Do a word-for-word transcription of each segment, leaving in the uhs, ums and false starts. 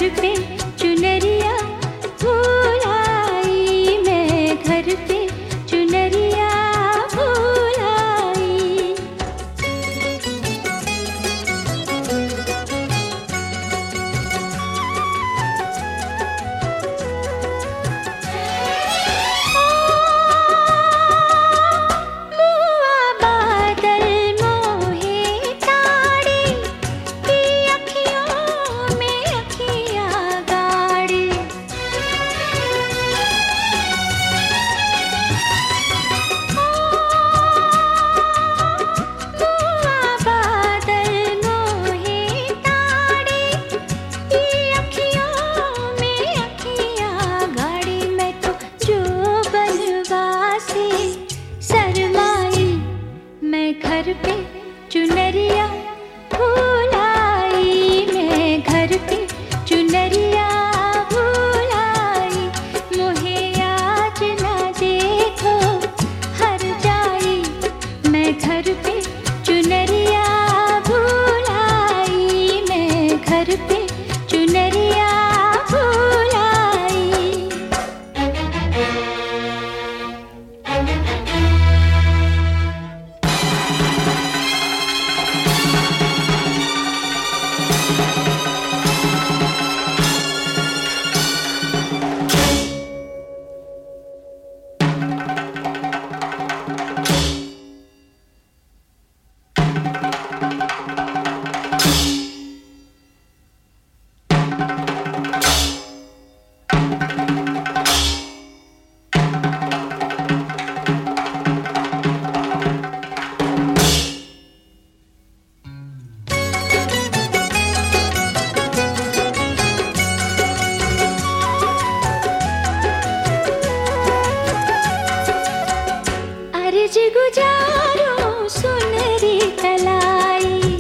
पे चुनरिया भूल आई, मैं घर पे चुनरिया भूल आई। मुआ बादल मोहे ताड़े, की अखियों में अखियाँ गाड़े। मुआ बादल मोहे ताड़े, की अखियों में अखियाँ गाड़े। मैं तो जो बनवासी शर्माई, मैं घर पे चुनरिया भूल आई, मैं घर पे चुनरिया भूल आई। मोहे आज ना देखो हर जाई, मैं घर पे चुनरिया भूल आई, मैं घर पे चुनरिया भूल आई। अर्ज गुजारो सुनरी कलाई,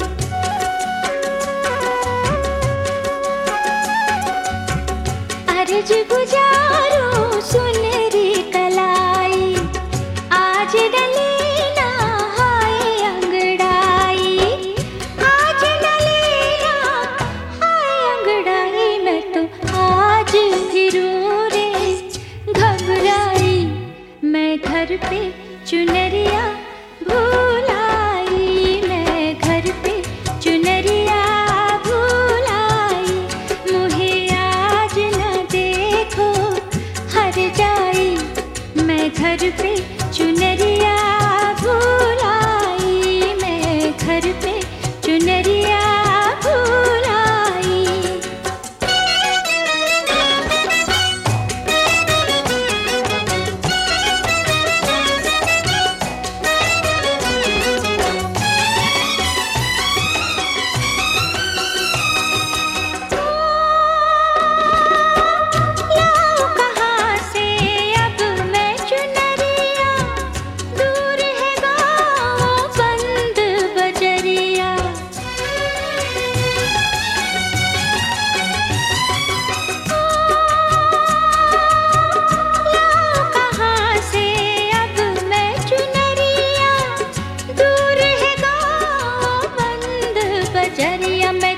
अर्ज गुजारो सुनरी कलाई। आज डलेना हाय अंगड़ाई, आज डलेना हाय अंगड़ाई। मैं तो आज फिरूं रे घबराई, मैं घर पे चुनरिया भूल आई, मैं घर पे चुनरिया भूल आई। मुहे आज न देखो हर जाई, मैं घर पे चुनरिया भूल आई, मैं घर पे चुनरिया भूल आई। लाऊं कहाँ से अब मैं चुनरिया, दूर है गाँव बंद बजरिया। लाऊं कहाँ से अब मैं चुनरिया, दूर है गाँव बंद बजरिया। मैं